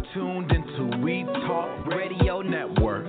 tuned into We Talk Radio Network.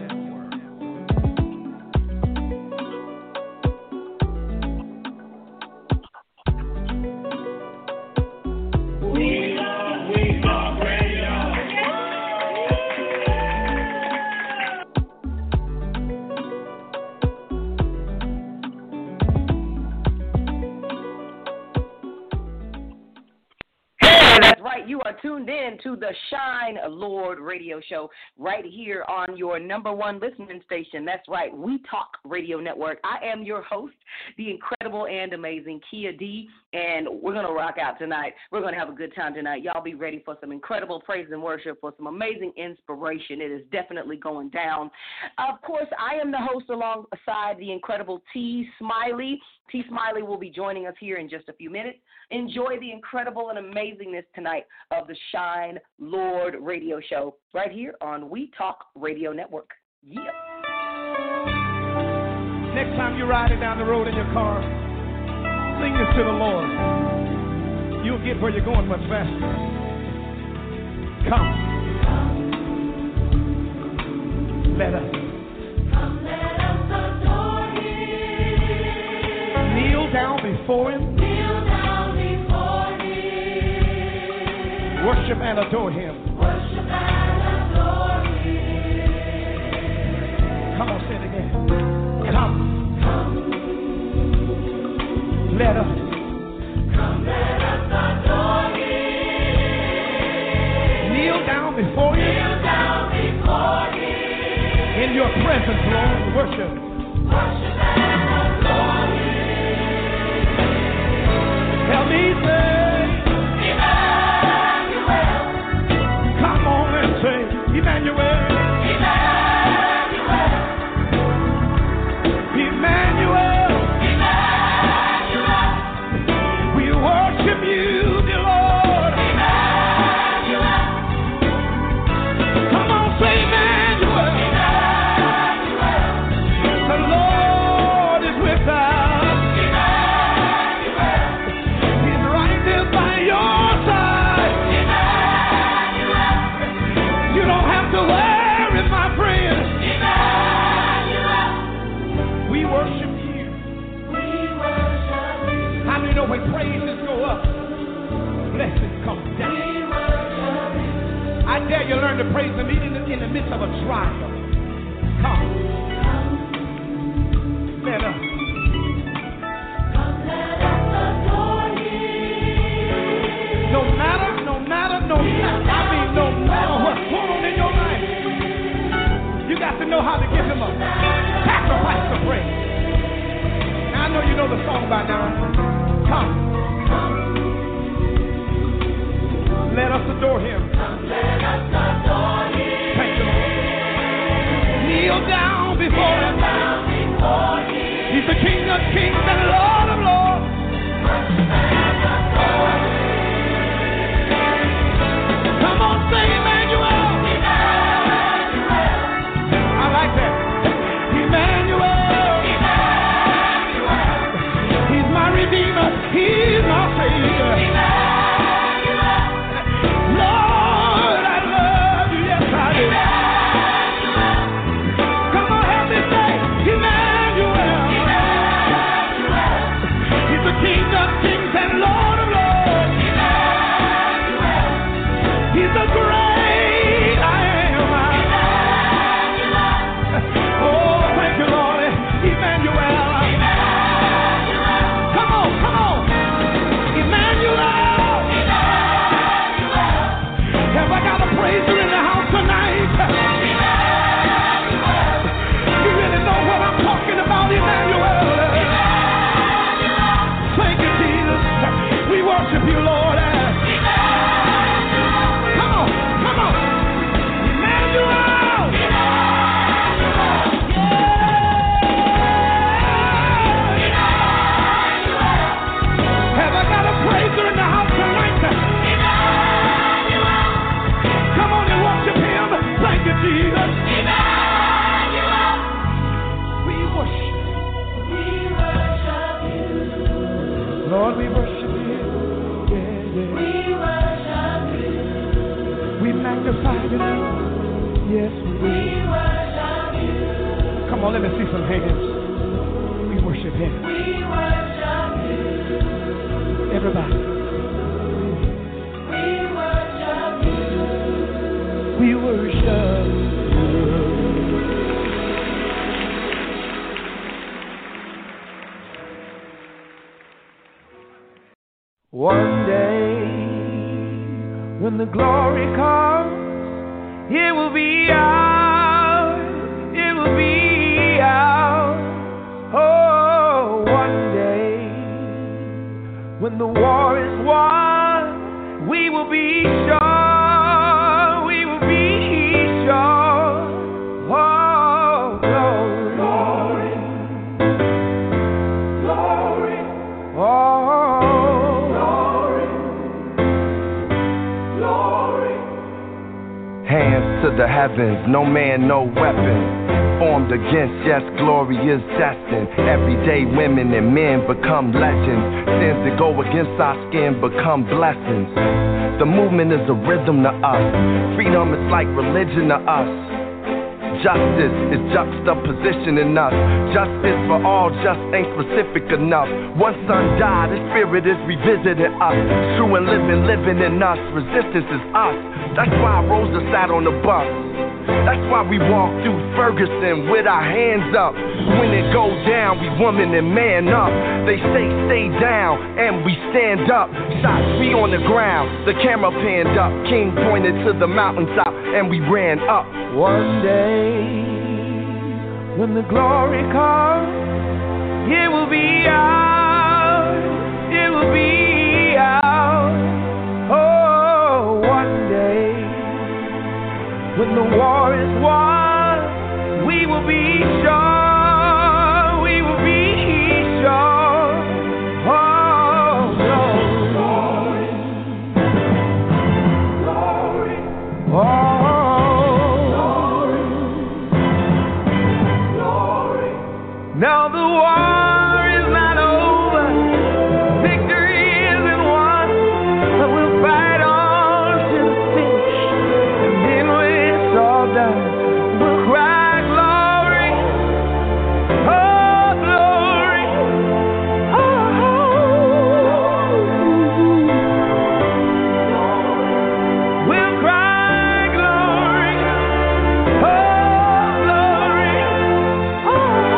You are tuned in to the Shine Lord radio show right here on your number one listening station. That's right, We Talk Radio Network. I am your host, the incredible and amazing Kia D, and we're going to rock out tonight. We're going to have a good time tonight. Y'all be ready for some incredible praise and worship, for some amazing inspiration. It is definitely going down. Of course, I am the host alongside the incredible T. Smiley. T. Smiley will be joining us here in just a few minutes. Enjoy the incredible and amazingness tonight of the Shine Lord radio show right here on We Talk Radio Network. Yeah. Next time you're riding down the road in your car, sing this to the Lord. You'll get where you're going much faster. Come. Let us. Come, let us adore Him. Kneel down before Him. Worship and adore Him. Worship and adore Him. Come on, say it again. Come. Come. Let us. Come, let us adore Him. Kneel down before Him. Kneel down before Him. In your presence, Lord, worship. Worship and adore Him. Help me say. Emmanuel, Emmanuel, Emmanuel, Emmanuel, we worship you, dear Lord. Emmanuel, come on, say Emmanuel, Emmanuel, the Lord is with us. Emmanuel, He's right there by your side. Emmanuel, You don't have to worry, my friend. Emmanuel, We worship you. we worship you. How many know when praises go up, blessings come We down? worship you. I dare you learn to praise Him even in the midst of a trial. Come, let us. Come, let us adore Him. No matter, I mean, no matter what's going on in your life, you got to know how to give Him a sacrifice of praise. Now, I know you know the song by now. Come. Let us adore Him. Come, let us adore Him. Thank you, Lord. Kneel down before Him. Down before Him. He's the King of kings and Lord of lords. Worship and adore Him. Come on, say Emmanuel. Emmanuel, I like that. Emmanuel. Emmanuel, He's my Redeemer. He's my Savior. Emmanuel, Lord, I love you. Yes, I do. Emmanuel, Come on, help me say Emmanuel. Emmanuel, He's the King of kings and Lord of lords. Emmanuel, He's the great I am. Oh, thank you, Lord. Emmanuel. Come on. Emmanuel. Have I got a praiser in the house tonight? You really know what I'm talking about, Emmanuel. Thank you, Jesus. We worship you, Lord. Come on. Emmanuel. Have I got a praiser in the house tonight? Come on and worship Him. Thank you, Jesus. We worship. we worship you. Lord, we worship you. Yeah. Come on, let me see some hands. We worship him. We worship you. Everybody. We worship you. We worship you. One day, when the glory comes, it will be ours. It will be ours. Oh, one day, when the war is won, we will be sure. We will be sure. Oh, glory, glory, glory. Oh. Hands to the heavens, no man, no weapon formed against, yes, glory is destined. Everyday women and men become legends. Sins that go against our skin become blessings. The movement is a rhythm to us. Freedom is like religion to us. Justice is juxtapositioning us. Justice for all just ain't specific enough. One son died, his spirit is revisiting us. True and living in us. Resistance is us. That's why Rosa sat on the bus. That's why we walk through Ferguson with our hands up. When it goes down, we woman and man up. They say stay down, and we stand up. Shots we on the ground, the camera panned up. King pointed to the mountaintop, and we ran up. One day, when the glory comes, it will be ours. It will be ours. Oh, one day, when the war is won, we will be sure. We will be sure. Oh, glory, glory, glory. Oh. Now the war is not over, victory isn't won, but we'll fight on to the finish, and then when it's all done, we'll cry glory, oh glory, oh, we'll cry glory, oh glory, oh.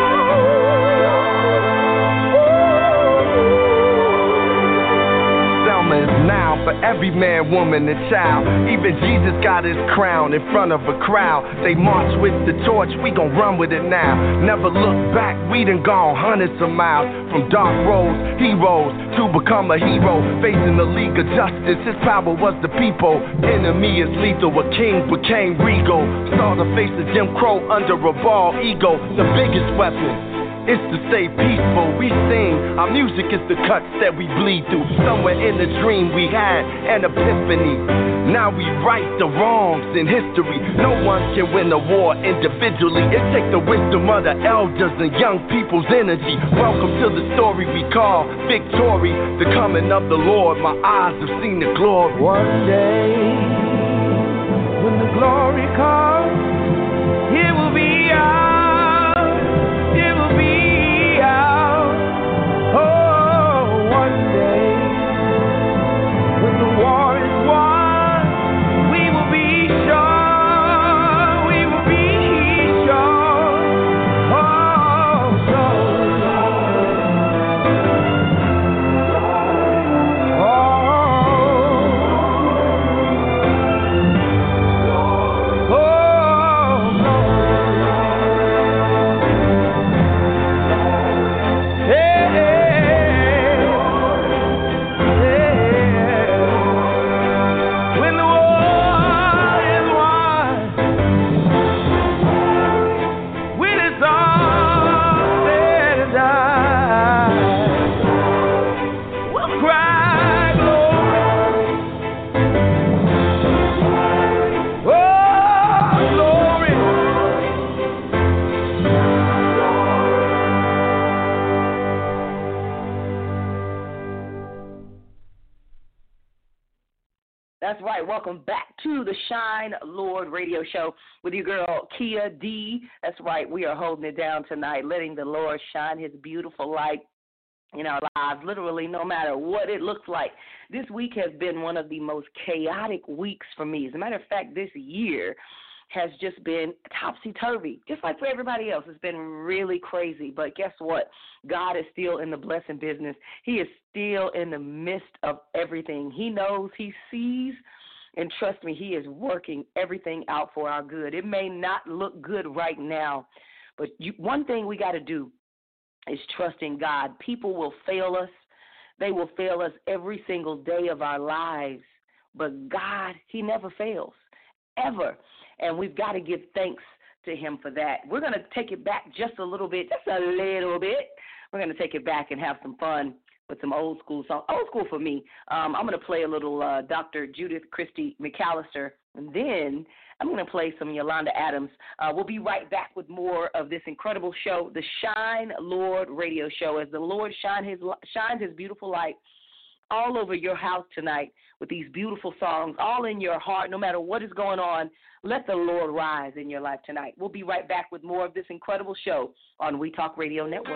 Now for every man, woman, and child. Even Jesus got his crown in front of a crowd. They march with the torch, we gon' run with it now. Never look back, we done gone hundreds of miles. From dark roads, heroes, to become a hero. Facing the League of Justice, his power was the people. Enemy is lethal, a king became regal. Saw the face of Jim Crow under a bald ego. The biggest weapon is to stay peaceful. We sing, our music is the cuts that we bleed through. Somewhere in the dream we had an epiphany. Now we right the wrongs in history. No one can win a war individually. It takes the wisdom of the elders and young people's energy. Welcome to the story we call victory. The coming of the Lord, my eyes have seen the glory. One day, when the glory comes, it will be ours. It will be ours. Oh, one day, when the war is won, we will be sure. We will be sure. Oh, glory. Oh, That's right. Welcome back to the Shine Lord Radio Show with your girl, Kia D. That's right. We are holding it down tonight, letting the Lord shine his beautiful light in our lives, literally no matter what it looks like. This week has been one of the most chaotic weeks for me. As a matter of fact, this year has just been topsy-turvy, just like for everybody else. It's been really crazy, but guess what? God is still in the blessing business. He is still in the midst of everything. He knows, he sees, and trust me, he is working everything out for our good. It may not look good right now, but one thing we got to do is trust in God. People will fail us. They will fail us every single day of our lives, but God, he never fails, ever. And we've got to give thanks to him for that. We're going to take it back just a little bit, We're going to take it back and have some fun with some old school songs. Old school for me. I'm going to play a little Dr. Judith Christy McAllister, and then I'm going to play some Yolanda Adams. We'll be right back with more of this incredible show, the Shine Lord Radio Show, as the Lord shines his beautiful light all over your house tonight with these beautiful songs, all in your heart, no matter what is going on. Let the Lord rise in your life tonight. We'll be right back with more of this incredible show on We Talk Radio Network.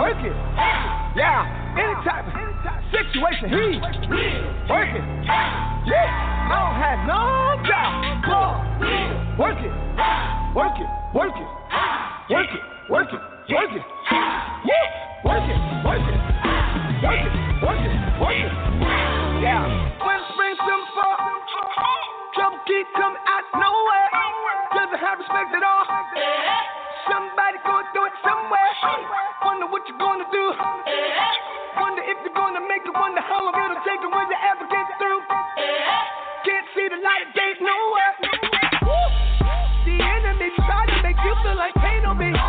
work it. Yeah, any type of situation, he work it. Yeah, I don't have no doubt. Work it, work it, work it, work it, work it, work it. Yeah, work it, work it, work it, work it, work it. Yeah, when spring some fall, trouble keep coming out nowhere. Doesn't have respect at all. Somebody gonna do it somewhere. Wonder what you're gonna do. Wonder if you're gonna make it. Wonder how long it'll take and when you ever get through. Can't see the light of day nowhere. The enemy trying to make you feel like pain on me.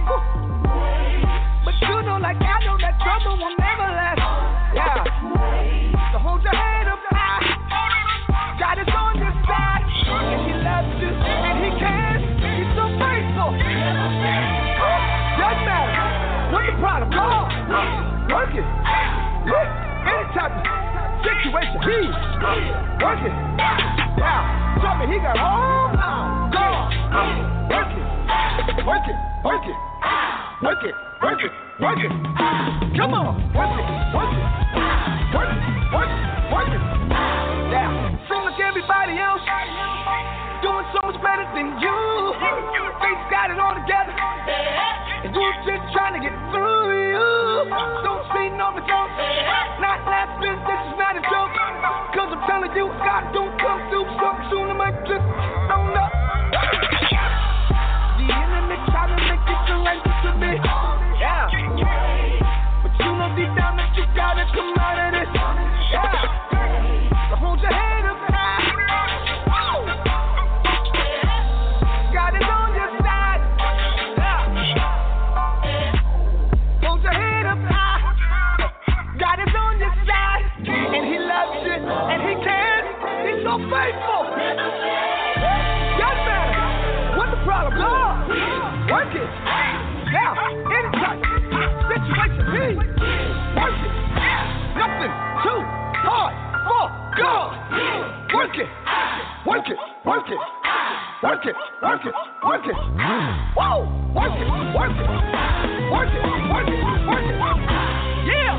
But you know, like I know, that trouble will never last. Yeah. So hold your head up high. God is on your side, and He loves you, and He cares. He's so faithful. Doesn't matter what the problem. Work it. Any type of situation, He work it. Yeah. Tell me He got all now. Go. Work it. Work it. Work it. Work it. Work it. Work it. Come on. Work it. Work it. Work it. Work it. Work it. Yeah. Seem like everybody else doing so much better than you. They've got it all together, and you're just trying to get through you. Don't see no results. Not last minute, this is not a joke. Cause I'm telling you, God don't come through something soon. I might just don't know. The enemy trying to make you surrender to me. Yeah. But you know deep down that you gotta come out of this. Yeah. So hold your head up high. God is on your side. Yeah. Hold your head up high. God is on your side, and He loves you, and He cares. He's so faithful. Doesn't matter what the problem. Lord, work it. Now, any type situation, He work it. Nothing too hard for God. Work it. Work it. Work it. Work it. Work it. Work it. Whoa! Work it. Work it. Work it. Work it. Work it. Yeah.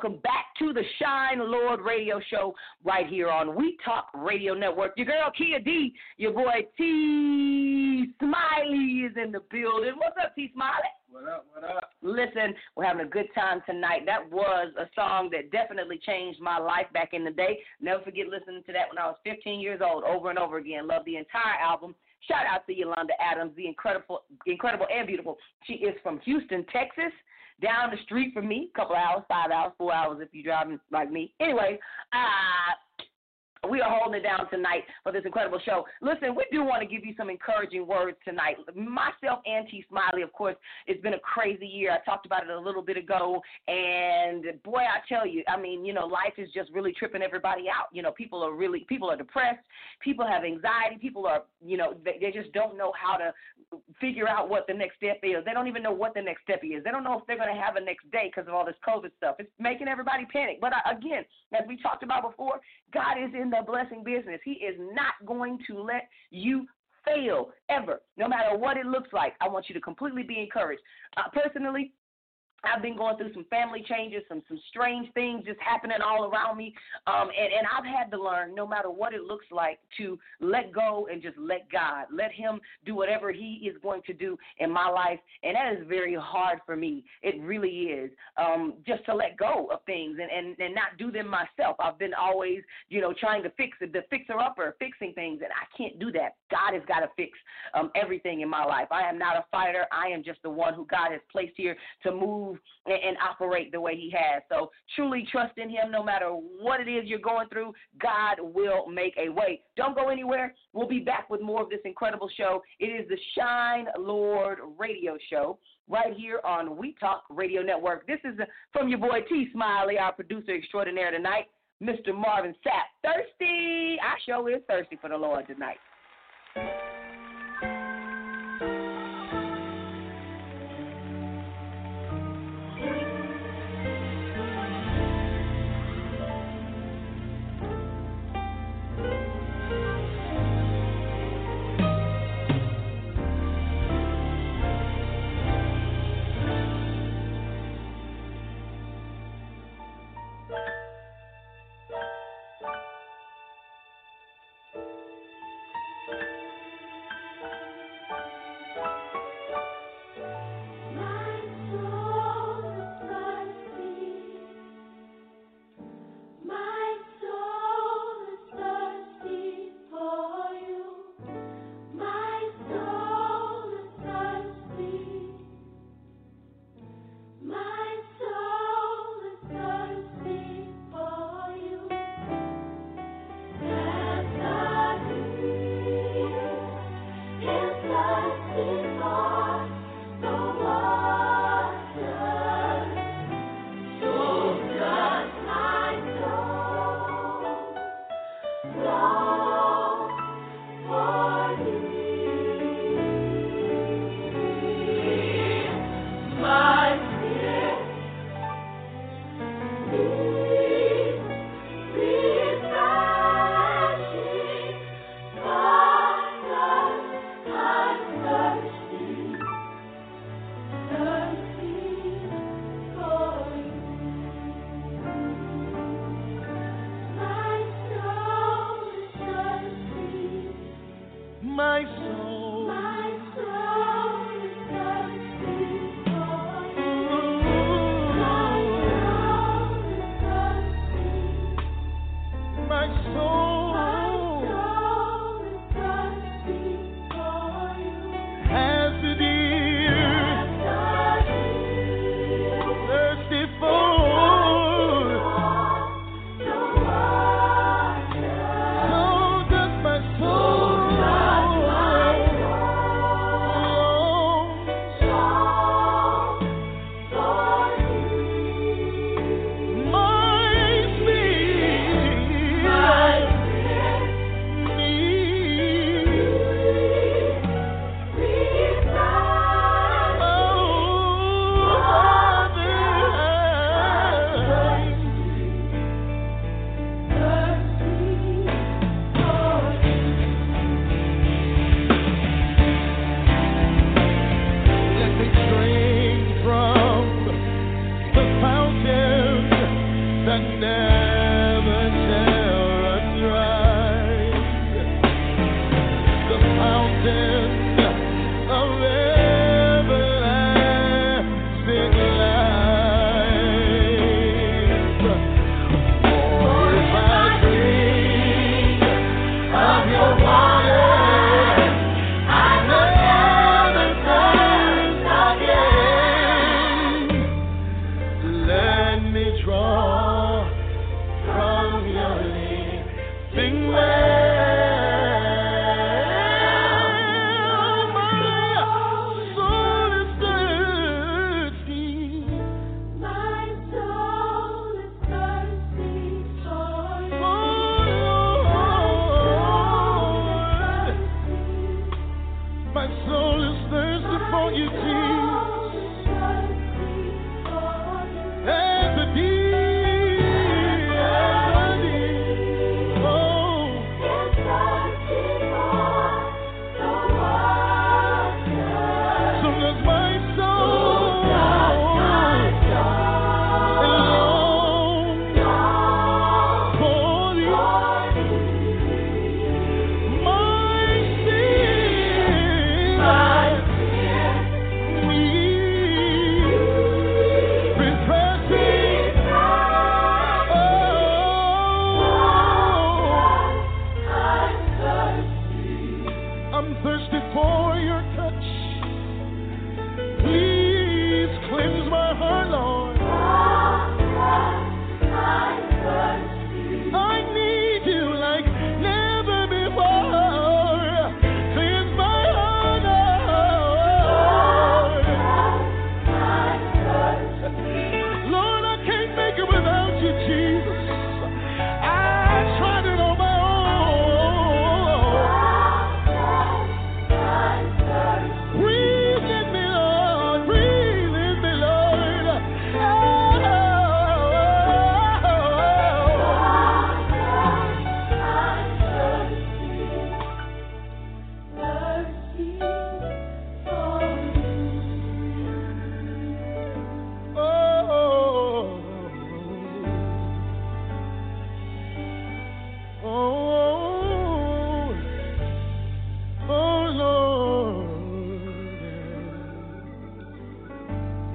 welcome back to the Shine Lord Radio Show right here on We Talk Radio Network. Your girl, Kia D, your boy, T. Smiley is in the building. What's up, T. Smiley? What up, what up? Listen, we're having a good time tonight. That was a song that definitely changed my life back in the day. Never forget listening to that when I was 15 years old, over and over again. Love the entire album. Shout out to Yolanda Adams, the incredible and beautiful. She is from Houston, Texas, down the street from me, a couple hours, 5 hours, 4 hours if you're driving like me. Anyway, we are holding it down tonight for this incredible show. Listen, we do want to give you some encouraging words tonight. Myself and T. Smiley, of course, it's been a crazy year. I talked about it a little bit ago, and boy, I tell you, I mean, you know, life is just really tripping everybody out. You know, people are depressed, people have anxiety, people are, you know, they just don't know how to figure out what the next step is. They don't even know what the next step is. They don't know if they're going to have a next day because of all this COVID stuff. It's making everybody panic. But again, as we talked about before, God is in the blessing business. He is not going to let you fail ever, no matter what it looks like. I want you to completely be encouraged. Personally, I've been going through some family changes, some strange things just happening all around me, and I've had to learn, no matter what it looks like, to let go and just let God. Let him do whatever he is going to do in my life, and that is very hard for me. It really is, just to let go of things and not do them myself. I've been always, you know, trying to fix it, the fixer-upper, fixing things, and I can't do that. God has got to fix everything in my life. I am not a fighter. I am just the one who God has placed here to move and operate the way he has. So truly trust in him no matter what it is you're going through. God will make a way. Don't go anywhere. We'll be back with more of this incredible show. It is the Shine Lord Radio Show right here on We Talk Radio Network. This is from your boy T. Smiley, our producer extraordinaire tonight, Mr. Marvin Sapp. Thirsty. Our show is thirsty for the Lord tonight.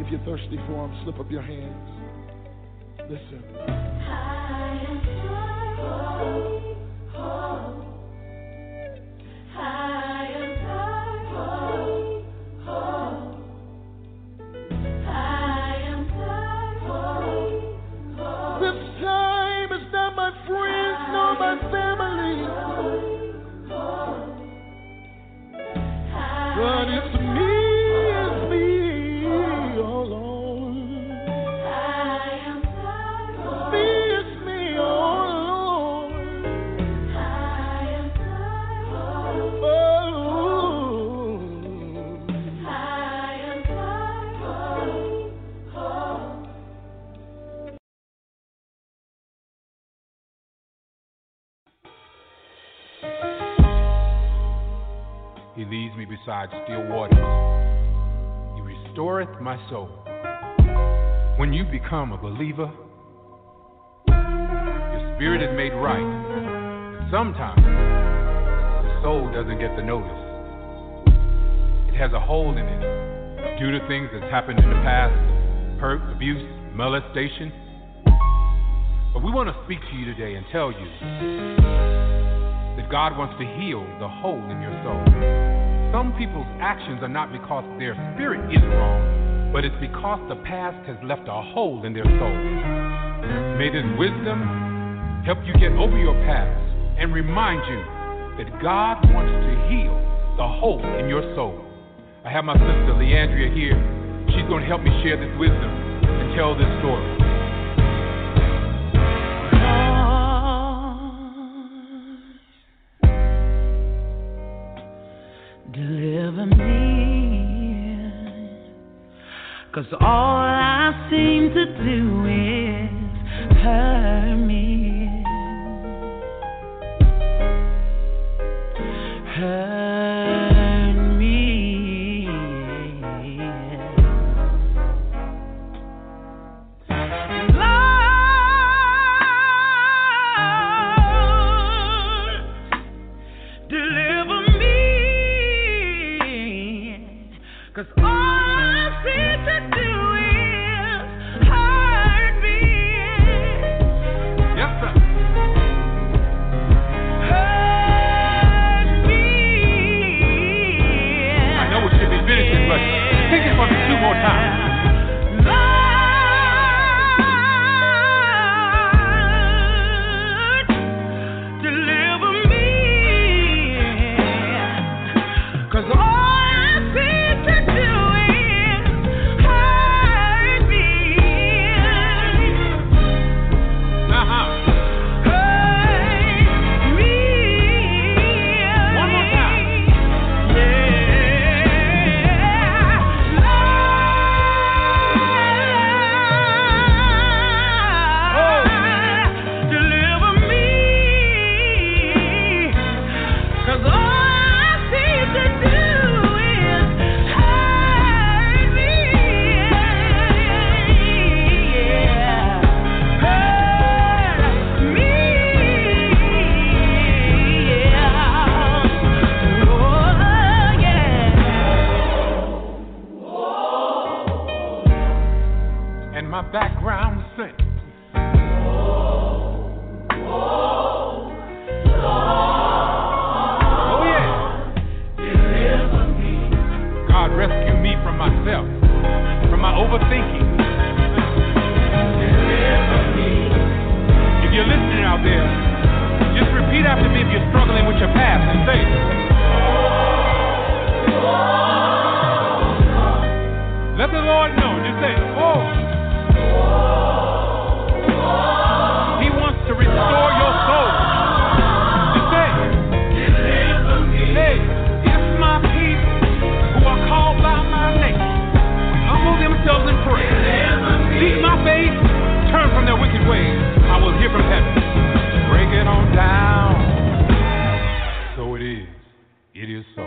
If you're thirsty for him, slip up your hands. Listen. I am thirsty. I am thirsty. I am thirsty. This time it's not my friends nor my family, but it's me. He leads me beside still waters. He restoreth my soul. When you become a believer, your spirit is made right. And sometimes the soul doesn't get the notice. It has a hole in it due to things that's happened in the past, hurt, abuse, molestation. But we want to speak to you today and tell you that God wants to heal the hole in your soul. Some people's actions are not because their spirit is wrong, but it's because the past has left a hole in their soul. May this wisdom help you get over your past and remind you that God wants to heal the hole in your soul. I have my sister Leandria here. She's going to help me share this wisdom and tell this story. Deliver me, 'cause all I seem to do is hurt me, hurt me. Lord, deliver me. 'Cause all I seem to do is hurt me. Yes, sir. Hurt me. I know we should be finishing, but take it for me 2 more times. Lord, deliver me. 'Cause all background sing. Oh yeah. Deliver me. God rescue me from myself, from my overthinking. Deliver me. If you're listening out there, just repeat after me if you're struggling with your past and say, let the Lord know. Just say, oh. He wants to restore your soul. Just say, Deliver me. hey, if my people who are called by my name humble themselves and pray, seek my face, turn from their wicked ways, I will hear from heaven. Break it on down. So it is. It is so.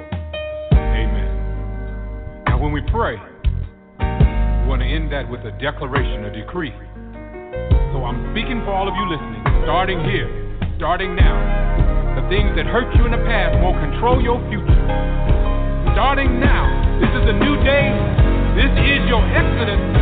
Amen. Now when we pray, we want to end that with a declaration, a decree. So I'm speaking for all of you listening, starting here, starting now. The things that hurt you in the past won't control your future. Starting now, this is a new day. This is your exodus.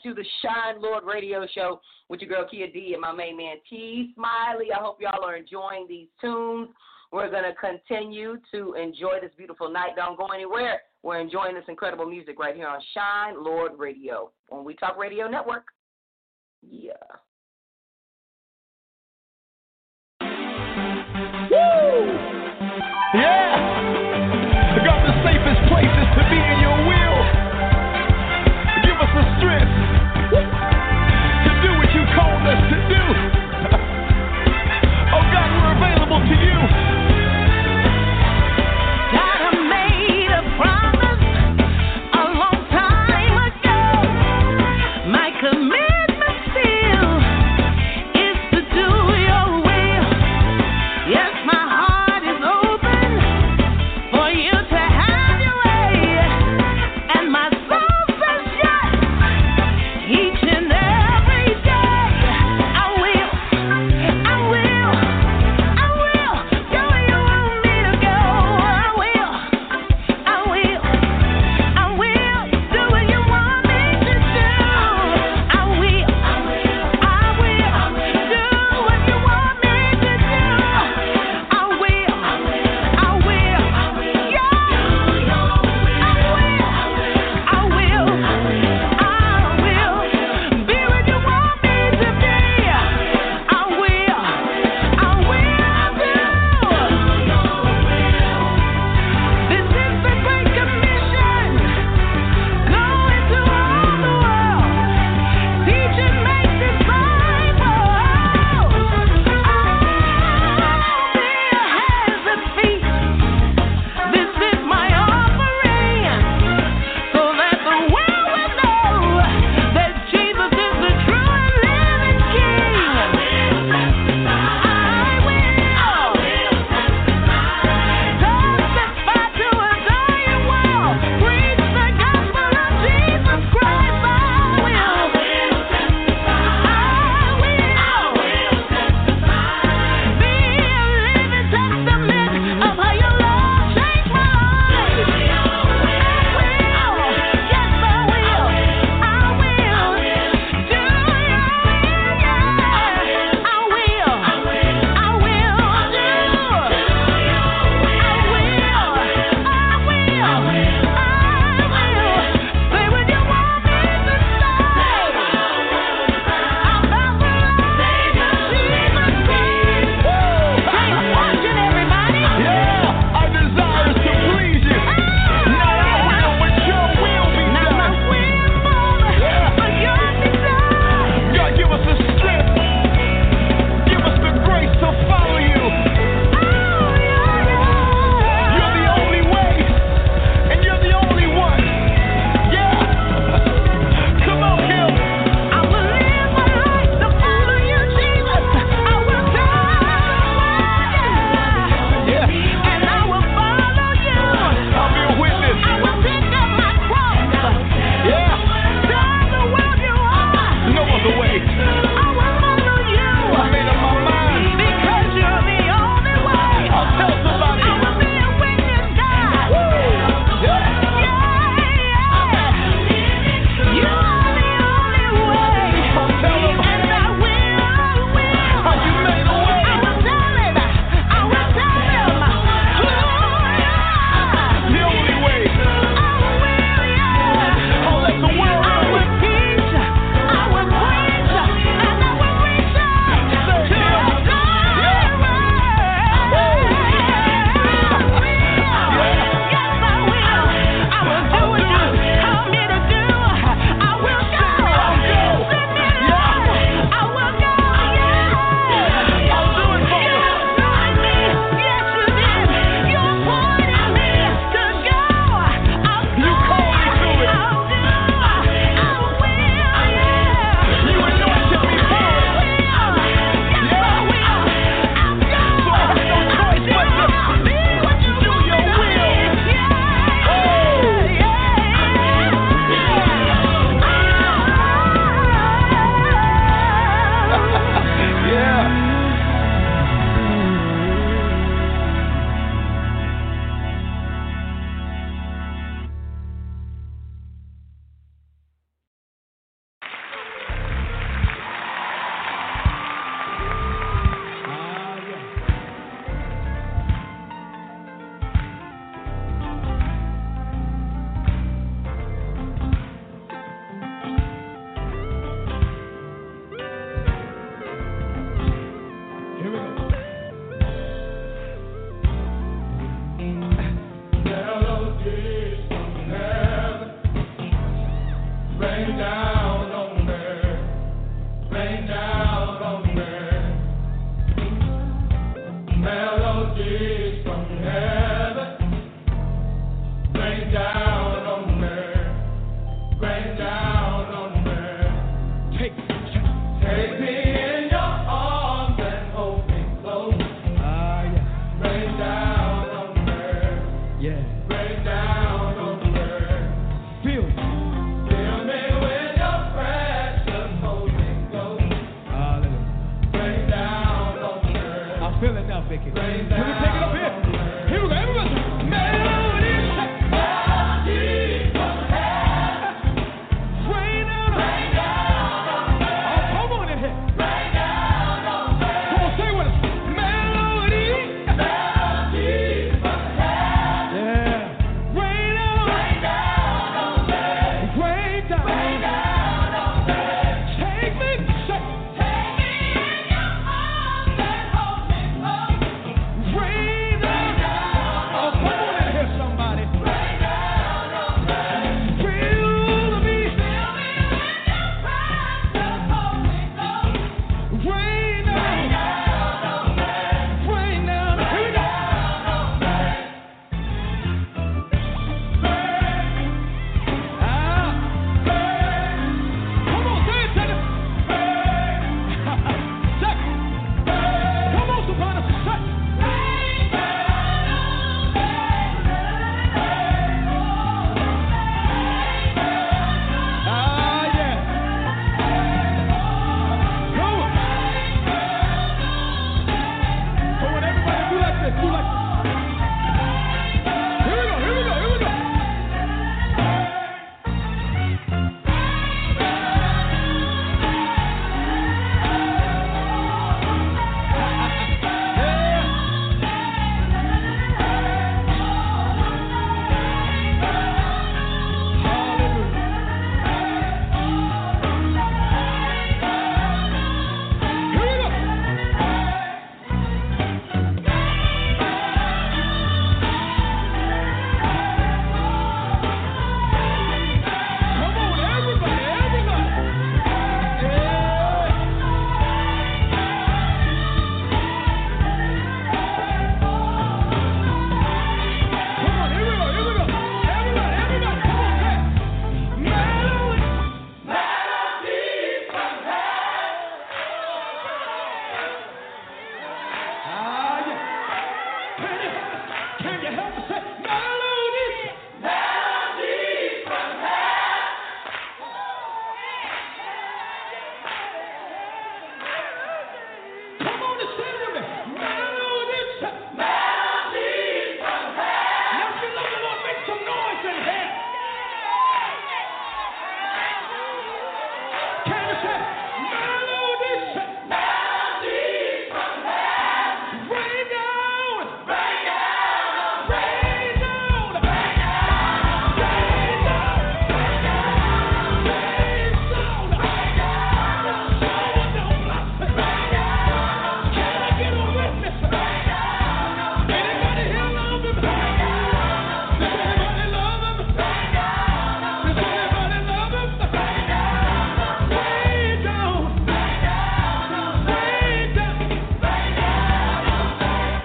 to the Shine Lord Radio Show with your girl Kia D and my main man T Smiley. I hope y'all are enjoying these tunes. We're going to continue to enjoy this beautiful night. Don't go anywhere. We're enjoying this incredible music right here on Shine Lord Radio on We Talk Radio Network. Yeah. Woo! Yeah! God, the safest places to be in your will. Give us the strength to do what you called us to do. Oh God, we're available to you. God, I made a promise a long time ago. My commitment still is to do your will. Yes, my heart is open for you to have your way, and my Can you help me say melodies? Melodies from heaven. Come on and sing with me. Melodies. Melodies from heaven. Now if you love the Lord, make some noise in here. Can you say melodies? Melodies from heaven. Rain down. Rain down. Rain down. Rain down. Rain down. Rain down. Rain down. Rain down. Shower down blessings. Rain down. Can I get a witness? Rain down. Anybody here love him? Rain down. Does anybody love him? Rain down. Does anybody love him? Rain down. Rain down. Rain down. Rain down. Rain down.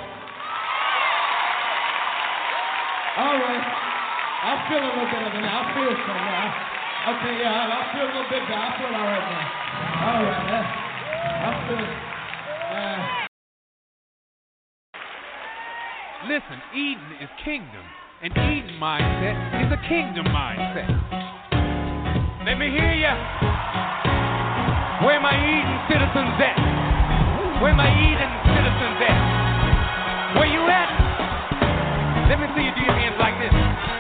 All right. I feel a little bit of it now. I feel some now. Okay, yeah, I feel a little bit better. I feel all right now. All right. I feel. Listen, Eden is kingdom. An Eden mindset is a kingdom mindset. Let me hear ya. Where my Eden citizens at? Where my Eden citizens at? Where you at? Let me see you do your hands like this.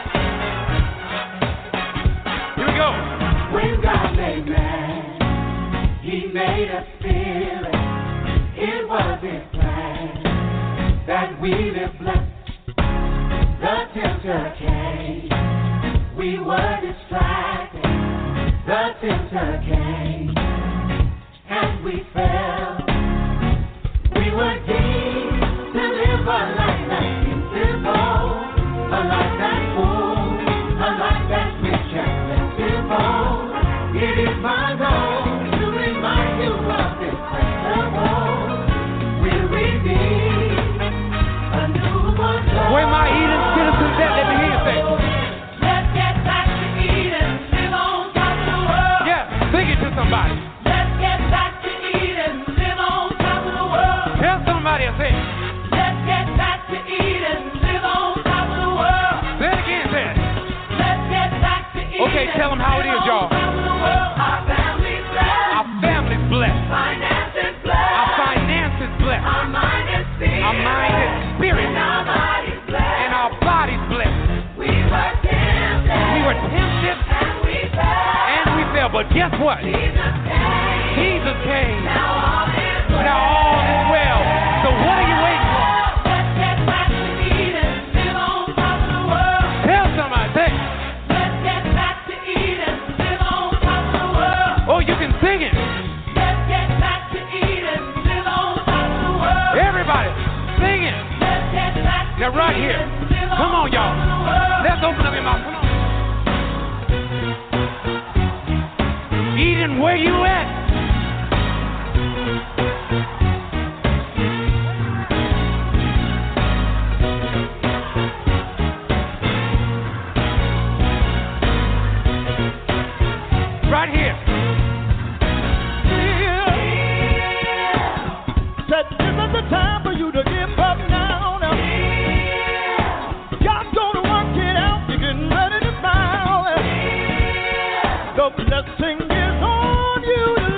Here we go. When God made man, He made us spirit. It was His plan that we live blessed. The tempter came. We were distracted. The tempter came, and we fell. We were deemed to live a life that's simple, a life that's full, a life that's rich and plentiful. It is my goal to remind you of this principle. We're redeemed, a newborn soul. Where my Eden citizens at? Let me hear you say. Let's get back to Eden, live on top of the world. Yeah, sing it to somebody. Let's get back to Eden, live on top of the world. Tell somebody I say. Let's get back to Eden, live on top of the world. Say it again, say it. Let's get back to Eden. Okay, tell them how it is, y'all. Live on top of the world. Our family's blessed. Our family's blessed. Finances blessed. Our finances blessed. Our mind is spirit. Our mind is spirit. And our body's blessed. And our body's blessed. We were tempted. We were tempted And we fell. and we fell, but guess what? Jesus came. Jesus came. Now all is well. Now all is well. So what are you waiting for? Let's get back to Eden, live on top of the world. Tell somebody, say. Let's get back to Eden, live on top of the world. Oh, you can sing it. Let's get back to Eden, live on top of the world. Everybody, sing it. Let's get back to Now right here. Eden, live Come on, top of the y'all. world. Let's open up your mouth. Come on. Eden, where you at? Right here. Said this is the time for you to give up now. God's gonna work it out. You're getting ready to smile. The blessing is on you.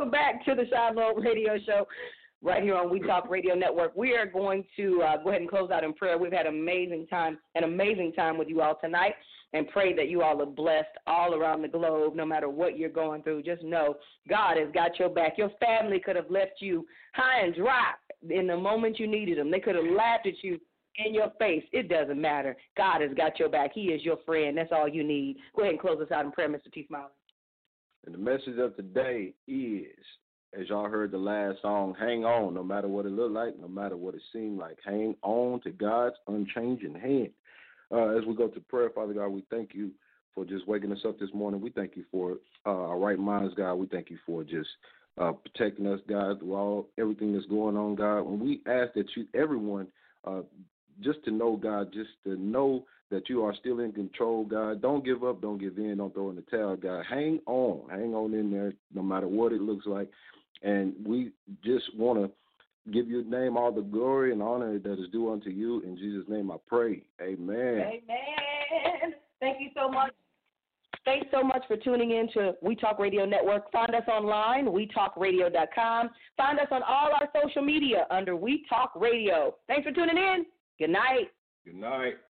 Welcome back to the Shine Lord Radio Show right here on We Talk Radio Network. We are going to go ahead and close out in prayer. We've had an amazing time with you all tonight, and pray that you all are blessed all around the globe, no matter what you're going through. Just know God has got your back. Your family could have left you high and dry in the moment you needed them. They could have laughed at you in your face. It doesn't matter. God has got your back. He is your friend. That's all you need. Go ahead and close us out in prayer, Mr. T. Smiley. And the message of today is, as y'all heard the last song, hang on, no matter what it looked like, no matter what it seemed like. Hang on to God's unchanging hand. As we go to prayer, Father God, we thank you for just waking us up this morning. We thank you for our right minds, God. We thank you for just protecting us, God, through everything that's going on, God. And we ask that everyone, just to know, God, just to know that you are still in control, God. Don't give up, don't give in, don't throw in the towel, God. Hang on in there, no matter what it looks like. And we just want to give your name all the glory and honor that is due unto you. In Jesus' name I pray. Amen. Amen. Thank you so much. Thanks so much for tuning in to We Talk Radio Network. Find us online, wetalkradio.com. Find us on all our social media under We Talk Radio. Thanks for tuning in. Good night. Good night.